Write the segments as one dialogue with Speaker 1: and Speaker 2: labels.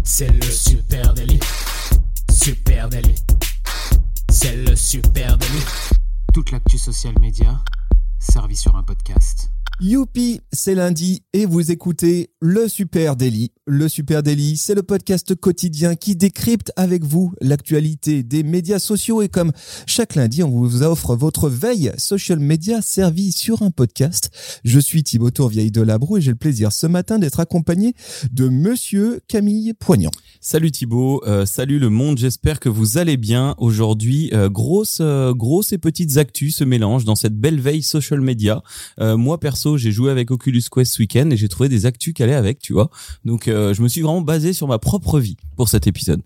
Speaker 1: C'est le Super Daily. Super Daily. C'est le Super Daily.
Speaker 2: Toute l'actu social média servie sur un podcast.
Speaker 3: Youpi, c'est lundi et vous écoutez le Super Daily. Le Super Daily, c'est le podcast quotidien qui décrypte avec vous l'actualité des médias sociaux et comme chaque lundi, on vous offre votre veille social media servie sur un podcast. Je suis Thibaut Tourvieille de Labro et j'ai le plaisir ce matin d'être accompagné de Monsieur Camille Poignant.
Speaker 4: Salut Thibaut, salut le monde, j'espère que vous allez bien. Aujourd'hui, grosses et petites actus se mélangent dans cette belle veille social media. Moi perso, j'ai joué avec Oculus Quest ce week-end et j'ai trouvé des actus qui allaient avec, tu vois. Donc je me suis vraiment basé sur ma propre vie pour cet épisode.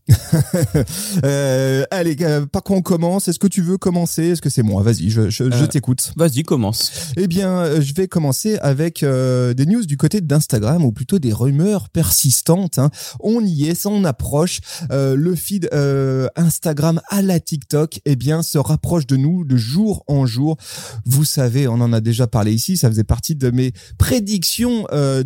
Speaker 3: Allez, par quoi on commence ? Est-ce que tu veux commencer ? Est-ce que c'est moi ? Vas-y, je t'écoute.
Speaker 4: Vas-y, commence.
Speaker 3: Eh bien, je vais commencer avec des news du côté d'Instagram, ou plutôt des rumeurs persistantes. On y est, ça on approche. Le feed Instagram à la TikTok, eh bien, se rapproche de nous de jour en jour. Vous savez, on en a déjà parlé ici, ça faisait partie de mes prédictions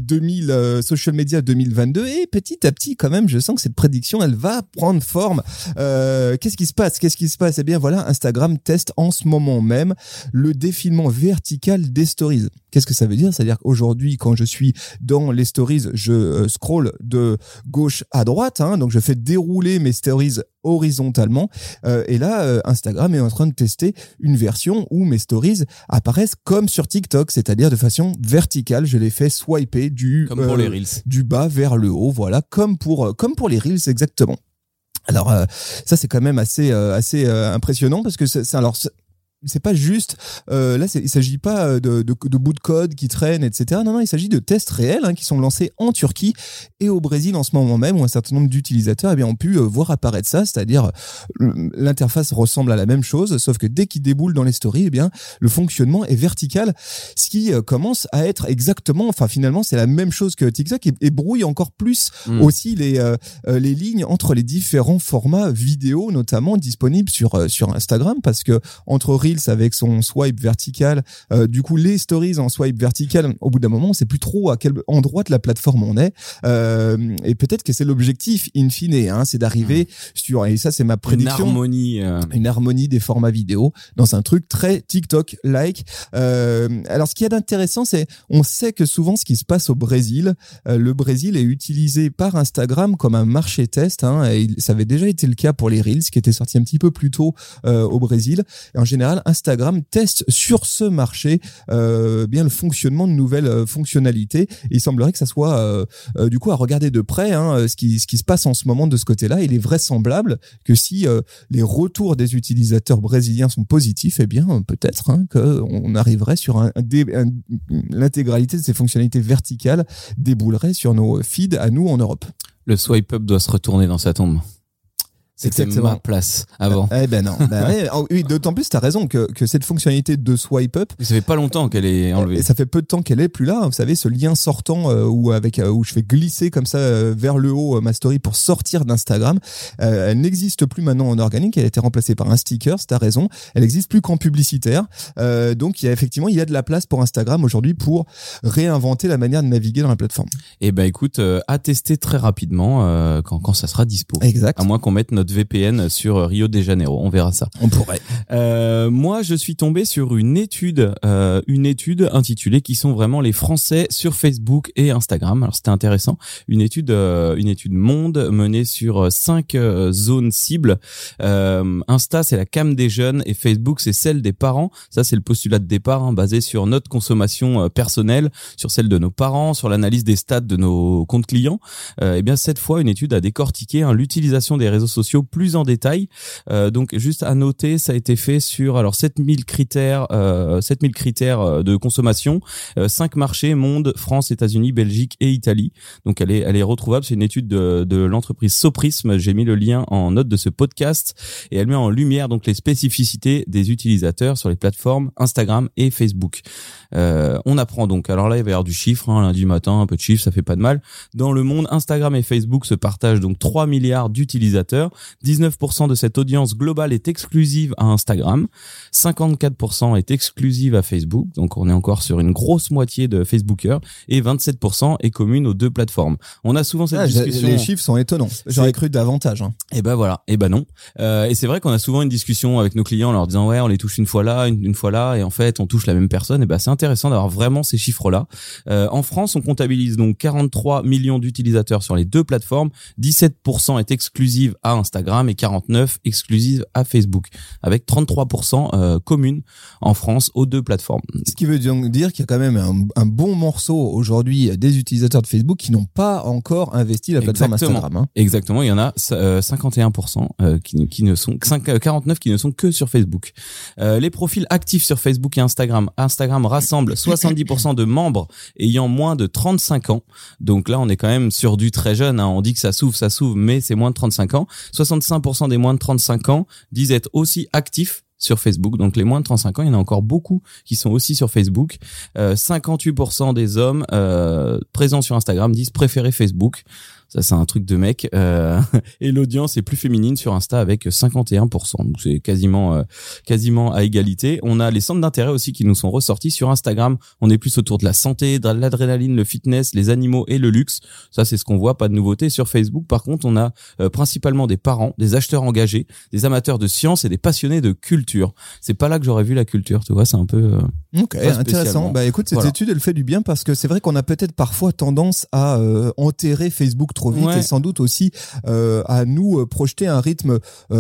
Speaker 3: social media 2022. Et petit à petit, quand même, je sens que cette prédiction, elle va prendre forme. Qu'est-ce qui se passe ? Eh bien, voilà, Instagram teste en ce moment même le défilement vertical des stories. Qu'est-ce que ça veut dire ? C'est-à-dire qu'aujourd'hui, quand je suis dans les stories, je scroll de gauche à droite, donc je fais dérouler mes stories horizontalement. Et là, Instagram est en train de tester une version où mes stories apparaissent comme sur TikTok, c'est-à-dire de façon verticale. Je les fais swiper
Speaker 4: comme pour les Reels.
Speaker 3: Du bas vers le haut, voilà, comme pour les Reels exactement. Alors ça c'est quand même assez impressionnant parce que c'est pas juste il s'agit pas de bouts de code qui traînent, etc. Non, il s'agit de tests réels qui sont lancés en Turquie et au Brésil en ce moment même, où un certain nombre d'utilisateurs ont pu voir apparaître ça, c'est-à-dire l'interface ressemble à la même chose, sauf que dès qu'ils déboulent dans les stories, le fonctionnement est vertical, ce qui commence à être finalement c'est la même chose que TikTok et brouille encore plus aussi les lignes entre les différents formats vidéo, notamment disponibles sur Instagram, parce que entre Reels avec son swipe vertical, du coup les stories en swipe vertical, au bout d'un moment on sait plus trop à quel endroit de la plateforme on est, et peut-être que c'est l'objectif in fine, c'est d'arriver sur, et ça c'est ma prédiction, une harmonie des formats vidéo dans un truc très TikTok-like. Alors ce qu'il y a d'intéressant, c'est on sait que souvent ce qui se passe au Brésil, le Brésil est utilisé par Instagram comme un marché test, et ça avait déjà été le cas pour les Reels qui étaient sortis un petit peu plus tôt au Brésil, et en général Instagram teste sur ce marché bien le fonctionnement de nouvelles fonctionnalités, et il semblerait que ça soit du coup à regarder de près ce qui se passe en ce moment de ce côté-là. Il est vraisemblable que si les retours des utilisateurs brésiliens sont positifs, eh bien peut-être qu'on arriverait sur l'intégralité de ces fonctionnalités verticales déboulerait sur nos feeds à nous en Europe.
Speaker 4: Le swipe up doit se retourner dans sa tombe. C'était ma place avant.
Speaker 3: Non. Oui, d'autant plus, t'as raison que cette fonctionnalité de swipe up.
Speaker 4: Ça fait pas longtemps qu'elle est enlevée.
Speaker 3: Ça fait peu de temps qu'elle est plus là. Vous savez, ce lien sortant où je fais glisser comme ça vers le haut ma story pour sortir d'Instagram. Elle n'existe plus maintenant en organique. Elle a été remplacée par un sticker. T'as raison. Elle n'existe plus qu'en publicitaire. Donc il y a de la place pour Instagram aujourd'hui pour réinventer la manière de naviguer dans la plateforme.
Speaker 4: Et écoute, à tester très rapidement quand ça sera dispo.
Speaker 3: Exact.
Speaker 4: À moins qu'on mette notre VPN sur Rio de Janeiro, on verra ça.
Speaker 3: On pourrait.
Speaker 4: Moi, je suis tombé sur une étude intitulée Qui sont vraiment les Français sur Facebook et Instagram. Alors c'était intéressant. Une étude Monde menée sur 5 zones cibles. Insta, c'est la cam des jeunes et Facebook, c'est celle des parents. Ça, c'est le postulat de départ, basé sur notre consommation personnelle, sur celle de nos parents, sur l'analyse des stats de nos comptes clients. Et bien cette fois, une étude a décortiqué l'utilisation des réseaux sociaux plus en détail. Donc juste à noter, ça a été fait sur 7000 critères de consommation, 5 marchés, monde, France, États-Unis, Belgique et Italie. Donc elle est retrouvable, c'est une étude de l'entreprise Soprism, j'ai mis le lien en note de ce podcast, et elle met en lumière donc les spécificités des utilisateurs sur les plateformes Instagram et Facebook. On apprend donc, alors là il va y avoir du chiffre, lundi matin, un peu de chiffre, ça fait pas de mal. Dans le monde, Instagram et Facebook se partagent donc 3 milliards d'utilisateurs. 19% de cette audience globale est exclusive à Instagram. 54% est exclusive à Facebook. Donc on est encore sur une grosse moitié de Facebookers. Et 27% est commune aux deux plateformes. On a souvent cette discussion.
Speaker 3: Les chiffres sont étonnants. J'aurais cru davantage.
Speaker 4: Et ben voilà. Et ben non. Et c'est vrai qu'on a souvent une discussion avec nos clients en leur disant ouais, on les touche une fois là, une fois là. Et en fait, on touche la même personne. Et ben c'est intéressant d'avoir vraiment ces chiffres-là. En France, on comptabilise donc 43 millions d'utilisateurs sur les deux plateformes. 17% est exclusive à Instagram et 49% exclusive à Facebook, avec 33% communes en France aux deux plateformes.
Speaker 3: Ce qui veut donc dire qu'il y a quand même un bon morceau aujourd'hui des utilisateurs de Facebook qui n'ont pas encore investi la plateforme Instagram.
Speaker 4: Exactement, il y en a 51% qui ne sont 49 qui ne sont que sur Facebook. Les profils actifs sur Facebook et Instagram. Instagram rassemble 70% de membres ayant moins de 35 ans. Donc là, on est quand même sur du très jeune. On dit que ça s'ouvre, mais c'est moins de 35 ans. 65% des moins de 35 ans disent être aussi actifs sur Facebook. Donc les moins de 35 ans, il y en a encore beaucoup qui sont aussi sur Facebook. 58% des hommes présents sur Instagram disent préférer Facebook. Ça, c'est un truc de mec. Et l'audience est plus féminine sur Insta avec 51%. Donc, c'est quasiment à égalité. On a les centres d'intérêt aussi qui nous sont ressortis sur Instagram. On est plus autour de la santé, de l'adrénaline, le fitness, les animaux et le luxe. Ça, c'est ce qu'on voit. Pas de nouveauté. Sur Facebook, par contre, on a principalement des parents, des acheteurs engagés, des amateurs de science et des passionnés de culture. C'est pas là que j'aurais vu la culture. Tu vois, c'est un peu...
Speaker 3: Ok, intéressant. Bah écoute, cette étude, elle fait du bien parce que c'est vrai qu'on a peut-être parfois tendance à enterrer Facebook trop vite et sans doute aussi à nous projeter un rythme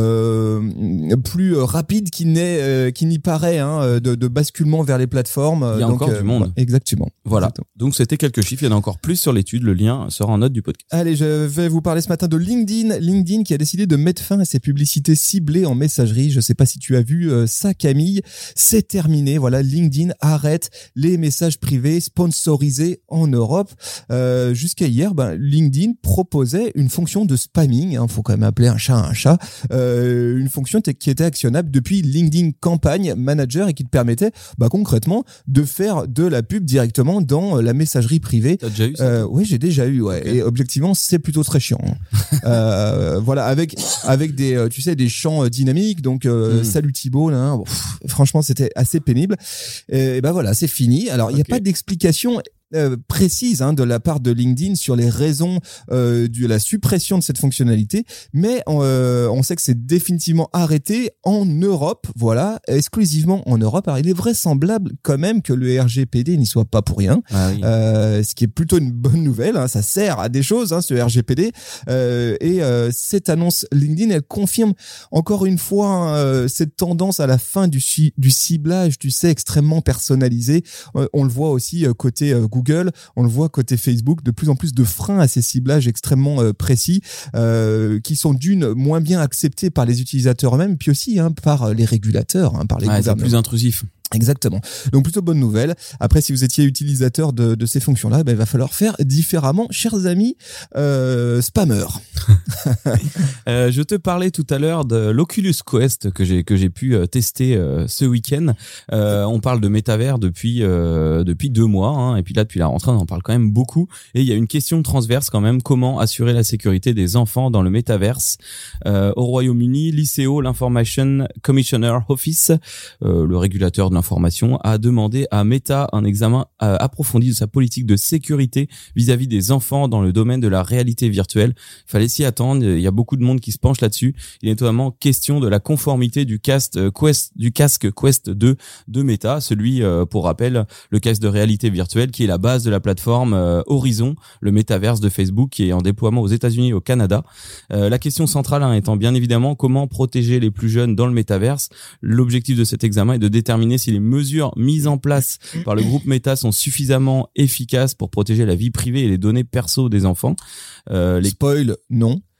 Speaker 3: plus rapide qu'il n'y paraît, de basculement vers les plateformes.
Speaker 4: Il y a donc, encore du monde.
Speaker 3: Exactement.
Speaker 4: Voilà. Donc c'était quelques chiffres. Il y en a encore plus sur l'étude. Le lien sera en note du podcast.
Speaker 3: Allez, je vais vous parler ce matin de LinkedIn. LinkedIn qui a décidé de mettre fin à ses publicités ciblées en messagerie. Je sais pas si tu as vu ça, Camille. C'est terminé. Voilà, LinkedIn arrête les messages privés sponsorisés en Europe. Jusqu'à hier, LinkedIn proposait une fonction de spamming. Faut quand même appeler un chat. Une fonction qui était actionnable depuis LinkedIn Campaign Manager et qui te permettait concrètement de faire de la pub directement dans la messagerie privée.
Speaker 4: T'as déjà eu ça?
Speaker 3: Oui, j'ai déjà eu. Ouais. Okay. Et objectivement, c'est plutôt très chiant. Voilà, avec des, tu sais, des champs dynamiques. Donc, salut Thibaut. Là, franchement, c'était assez pénible. Et voilà, c'est fini. Alors, il n'y a pas d'explication précise de la part de LinkedIn sur les raisons de la suppression de cette fonctionnalité, mais on sait que c'est définitivement arrêté en Europe, voilà, exclusivement en Europe. Alors il est vraisemblable quand même que le RGPD n'y soit pas pour rien, ce qui est plutôt une bonne nouvelle, ça sert à des choses, ce RGPD, et cette annonce LinkedIn, elle confirme encore une fois cette tendance à la fin du ciblage, tu sais, extrêmement personnalisé. On le voit aussi côté Google, on le voit côté Facebook, de plus en plus de freins à ces ciblages extrêmement précis qui sont moins bien acceptés par les utilisateurs eux-mêmes, puis aussi par les régulateurs, par les gouvernements.
Speaker 4: C'est plus intrusif.
Speaker 3: Exactement. Donc plutôt bonne nouvelle. Après, si vous étiez utilisateur de ces fonctions-là, il va falloir faire différemment, chers amis spammers.
Speaker 4: Je te parlais tout à l'heure de l'Oculus Quest que j'ai pu tester ce week-end. On parle de métavers depuis 2 mois, et puis là depuis la rentrée on en parle quand même beaucoup. Et il y a une question transverse quand même: comment assurer la sécurité des enfants dans le métaverse? Au Royaume-Uni, l'ICO, l'Information Commissioner Office, le régulateur de l'information, a demandé à Meta un examen approfondi de sa politique de sécurité vis-à-vis des enfants dans le domaine de la réalité virtuelle. Il fallait s'y attendre, il y a beaucoup de monde qui se penche là-dessus. Il est notamment question de la conformité du casque Quest 2 de Meta, celui, pour rappel, le casque de réalité virtuelle qui est la base de la plateforme Horizon, le métaverse de Facebook qui est en déploiement aux États-Unis et au Canada. La question centrale étant bien évidemment comment protéger les plus jeunes dans le métaverse. L'objectif de cet examen est de déterminer si les mesures mises en place par le groupe Meta sont suffisamment efficaces pour protéger la vie privée et les données perso des enfants.
Speaker 3: Spoil, non.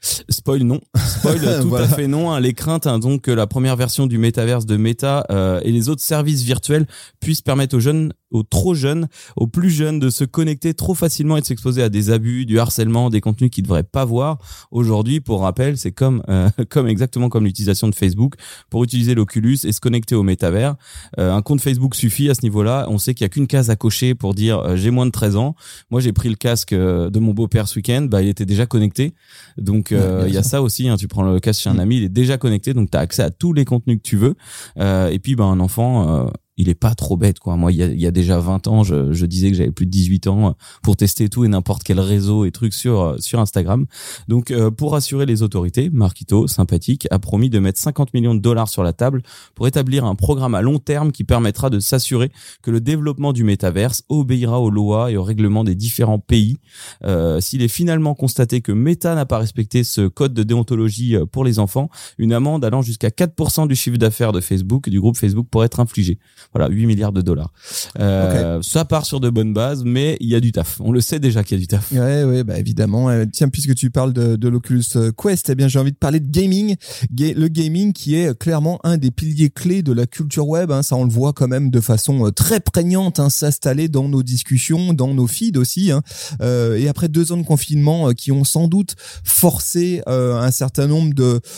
Speaker 4: Spoil non. Spoil tout
Speaker 3: Voilà.
Speaker 4: à fait non. Hein. Les craintes donc que la première version du métaverse de Meta et les autres services virtuels puissent permettre aux jeunes, aux trop jeunes, aux plus jeunes de se connecter trop facilement et de s'exposer à des abus, du harcèlement, des contenus qu'ils devraient pas voir. Aujourd'hui, pour rappel, c'est comme exactement comme l'utilisation de Facebook pour utiliser l'Oculus et se connecter au métavers. Un compte Facebook suffit à ce niveau-là. On sait qu'il y a qu'une case à cocher pour dire j'ai moins de 13 ans. Moi, j'ai pris le casque de mon beau-père ce week-end. Bah, il était déjà connecté. Donc, il y a ça aussi. Hein, tu prends le casque chez un ami, il est déjà connecté. Donc, tu as accès à tous les contenus que tu veux. Et puis, un enfant... il est pas trop bête, quoi. Moi, il y a déjà 20 ans, je disais que j'avais plus de 18 ans pour tester tout et n'importe quel réseau et trucs sur Instagram. Donc, pour rassurer les autorités, Marquito, sympathique, a promis de mettre 50 millions de dollars sur la table pour établir un programme à long terme qui permettra de s'assurer que le développement du métaverse obéira aux lois et aux règlements des différents pays. S'il est finalement constaté que Meta n'a pas respecté ce code de déontologie pour les enfants, une amende allant jusqu'à 4% du chiffre d'affaires de Facebook, du groupe Facebook, pourrait être infligée. Voilà, 8 milliards de dollars.
Speaker 3: Okay.
Speaker 4: Ça part sur de bonnes bases, mais il y a du taf. On le sait déjà qu'il y a du taf.
Speaker 3: Ouais, bah évidemment. Tiens, puisque tu parles de l'Oculus Quest, eh bien j'ai envie de parler de gaming. Le gaming qui est clairement un des piliers clés de la culture web. Hein, ça, on le voit quand même de façon très prégnante s'installer dans nos discussions, dans nos feeds aussi. Hein. Et après 2 ans de confinement qui ont sans doute forcé un certain nombre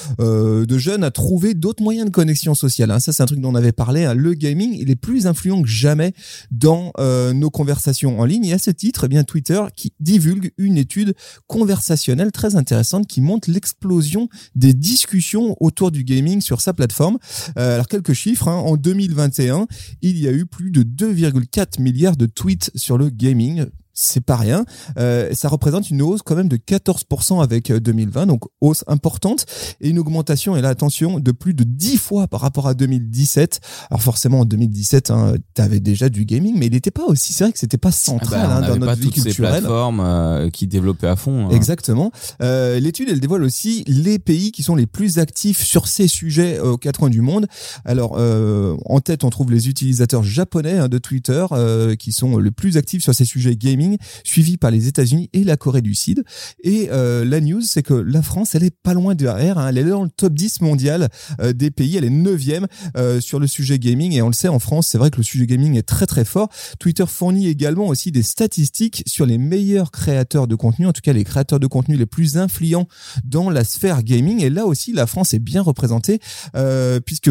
Speaker 3: de jeunes à trouver d'autres moyens de connexion sociale. Hein. Ça, c'est un truc dont on avait parlé. Hein. Le gaming, il est plus influent que jamais dans nos conversations en ligne. Et à ce titre, eh bien Twitter qui divulgue une étude conversationnelle très intéressante qui montre l'explosion des discussions autour du gaming sur sa plateforme. Alors quelques chiffres, hein. En 2021, il y a eu plus de 2,4 milliards de tweets sur le gaming. C'est pas rien. Ça représente une hausse quand même de 14% avec 2020, donc hausse importante et une augmentation, et là attention, de plus de 10 fois par rapport à 2017. Alors forcément en 2017, t'avais déjà du gaming, mais il n'était pas aussi, c'est vrai que c'était pas central dans notre vie culturelle. On n'avait pas toutes ces
Speaker 4: plateformes qui développaient à fond. Hein.
Speaker 3: Exactement. L'étude, elle dévoile aussi les pays qui sont les plus actifs sur ces sujets aux 4 coins du monde. Alors en tête, on trouve les utilisateurs japonais de Twitter qui sont les plus actifs sur ces sujets gaming, suivi par les États-Unis et la Corée du Sud. Et la news, c'est que la France, elle est pas loin derrière. Hein. Elle est dans le top 10 mondial des pays. Elle est 9e sur le sujet gaming. Et on le sait, en France, c'est vrai que le sujet gaming est très très fort. Twitter fournit également aussi des statistiques sur les meilleurs créateurs de contenu, en tout cas les créateurs de contenu les plus influents dans la sphère gaming. Et là aussi, la France est bien représentée puisque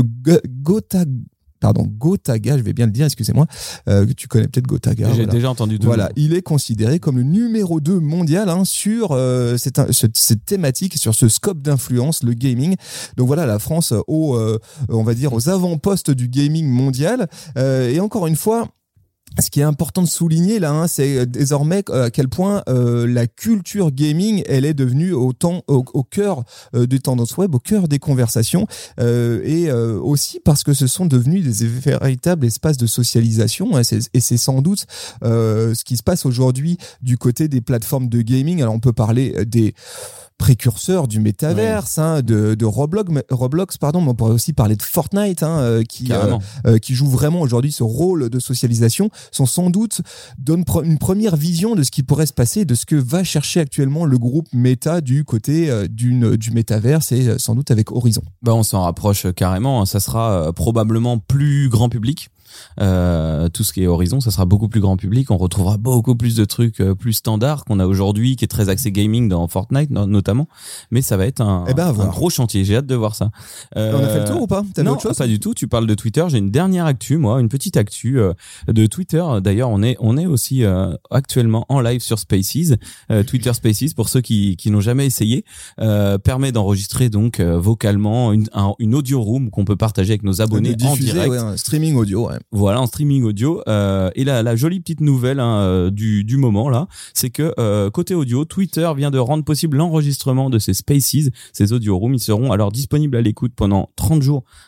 Speaker 3: Gotaga, je vais bien le dire, excusez-moi, tu connais peut-être Gotaga.
Speaker 4: J'ai déjà entendu.
Speaker 3: Voilà, il est considéré comme le numéro 2 mondial sur cette thématique, sur ce scope d'influence, le gaming. Donc voilà, la France on va dire aux avant-postes du gaming mondial. Et encore une fois, ce qui est important de souligner là, c'est désormais à quel point la culture gaming, elle est devenue au cœur des tendances web, au cœur des conversations, et aussi parce que ce sont devenus des véritables espaces de socialisation. Et c'est sans doute ce qui se passe aujourd'hui du côté des plateformes de gaming. Alors on peut parler des précurseur du métaverse, de Roblox, pardon, mais on pourrait aussi parler de Fortnite, qui joue vraiment aujourd'hui ce rôle de socialisation, sans doute donne une première vision de ce qui pourrait se passer, de ce que va chercher actuellement le groupe Meta du côté du métaverse et sans doute avec Horizon.
Speaker 4: On s'en rapproche carrément, ça sera probablement plus grand public. Tout ce qui est Horizon, ça sera beaucoup plus grand public. On retrouvera beaucoup plus de trucs plus standards qu'on a aujourd'hui, qui est très axé gaming dans Fortnite notamment. Mais ça va être un gros chantier. J'ai hâte de voir ça.
Speaker 3: On a fait le tour ou pas?
Speaker 4: Non, autre chose? Pas du tout. Tu parles de Twitter. J'ai une dernière actu, une petite actu de Twitter. D'ailleurs, on est aussi actuellement en live sur Spaces. Twitter Spaces, pour ceux qui n'ont jamais essayé, permet d'enregistrer donc vocalement une audio room qu'on peut partager avec nos abonnés en direct.
Speaker 3: Un streaming audio. Ouais.
Speaker 4: Voilà, en streaming audio. Et la jolie petite nouvelle du moment là, c'est que côté audio, Twitter vient de rendre possible l'enregistrement de ces Spaces, ces audio rooms. Ils seront alors disponibles à l'écoute pendant 30 jours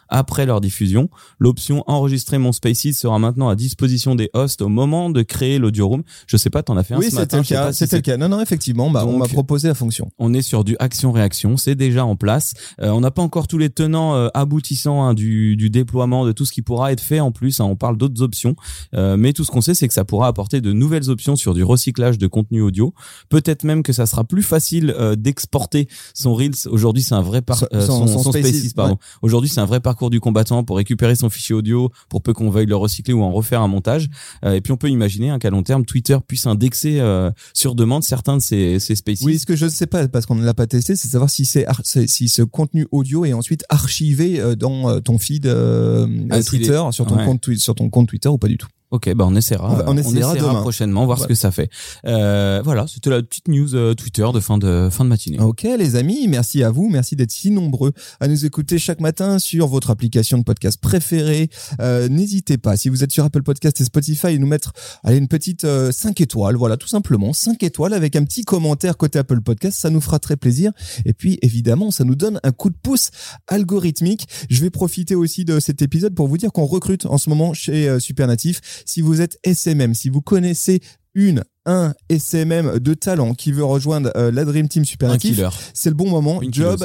Speaker 4: après leur diffusion. L'option enregistrer mon Spaces sera maintenant à disposition des hosts au moment de créer l'audio room. Je sais pas, t'en as fait un ce matin.
Speaker 3: Oui, c'était le cas. Non, effectivement,
Speaker 4: Donc,
Speaker 3: on m'a proposé la fonction.
Speaker 4: On est sur du action-réaction, c'est déjà en place. On n'a pas encore tous les tenants aboutissants du déploiement, de tout ce qui pourra être fait en plus. On parle d'autres options, mais tout ce qu'on sait, c'est que ça pourra apporter de nouvelles options sur du recyclage de contenu audio. Peut-être même que ça sera plus facile d'exporter son Reels. Aujourd'hui, c'est un vrai son Spaces, pardon. Ouais. Aujourd'hui, c'est un vrai parcours du combattant pour récupérer son fichier audio, pour peu qu'on veuille le recycler ou en refaire un montage. Et puis on peut imaginer qu'à long terme, Twitter puisse indexer sur demande certains de ces Spaces.
Speaker 3: Oui, ce que je ne sais pas, parce qu'on ne l'a pas testé, c'est savoir si ce contenu audio est ensuite archivé dans ton feed Twitter, sur ton compte Twitter ou pas du tout.
Speaker 4: Ok, on essaiera. On essaiera demain. Prochainement, voir ce que ça fait. Voilà, c'était la petite news Twitter de fin de matinée.
Speaker 3: Ok, les amis, merci à vous, merci d'être si nombreux à nous écouter chaque matin sur votre application de podcast préférée. N'hésitez pas, si vous êtes sur Apple Podcast et Spotify, nous mettre une petite 5 étoiles, voilà, tout simplement 5 étoiles avec un petit commentaire côté Apple Podcast, ça nous fera très plaisir. Et puis évidemment, ça nous donne un coup de pouce algorithmique. Je vais profiter aussi de cet épisode pour vous dire qu'on recrute en ce moment chez Supernatif. Si vous êtes SMM, si vous connaissez un SMM de talent qui veut rejoindre la Dream Team Supernatif, c'est le bon moment.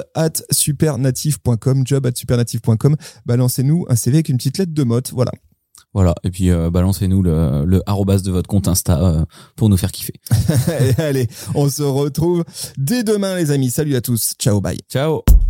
Speaker 3: job@supernatif.com. Balancez-nous un CV avec une petite lettre de motte. Voilà. Et puis balancez-nous le arrobas de votre compte Insta pour nous faire kiffer. Allez, on se retrouve dès demain, les amis. Salut à tous. Ciao, bye.
Speaker 4: Ciao.